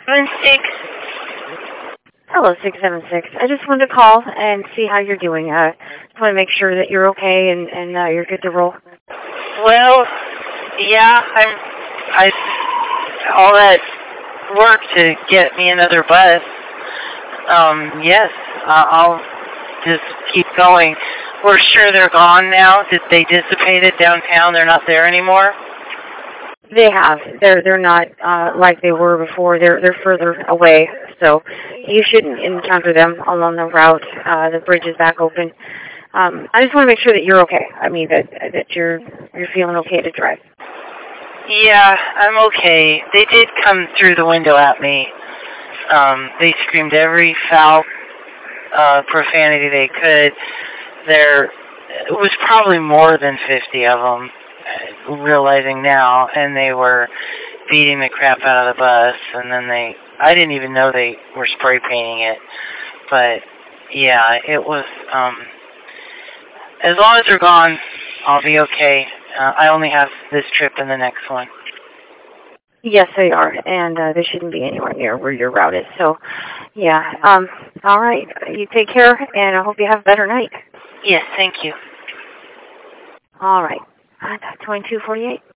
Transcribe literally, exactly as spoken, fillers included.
seven six. Hello, six seven six. I just wanted to call and see how you're doing. I uh, just want to make sure that you're okay and, and uh, you're good to roll. Well, yeah, I'm, I, all that work to get me another bus, um, yes, uh, I'll just keep going. We're sure they're gone now. Did they dissipated downtown? They're not there anymore? They have. They're they're not uh, like they were before. They're they're further away, so you shouldn't encounter them along the route. Uh, the bridge is back open. Um, I just want to make sure that you're okay. I mean that that you're you're feeling okay to drive. Yeah, I'm okay. They did come through the window at me. Um, they screamed every foul uh, profanity they could. There it was probably more than fifty of them. Realizing now, and they were beating the crap out of the bus, and then they, I didn't even know they were spray painting it, but yeah, it was, um, as long as they're gone, I'll be okay. Uh, I only have this trip and the next one. Yes, they are, and uh, they shouldn't be anywhere near where your route is, so, yeah, um, all right, you take care, and I hope you have a better night. Yes, thank you. All right. twenty-two forty-eight.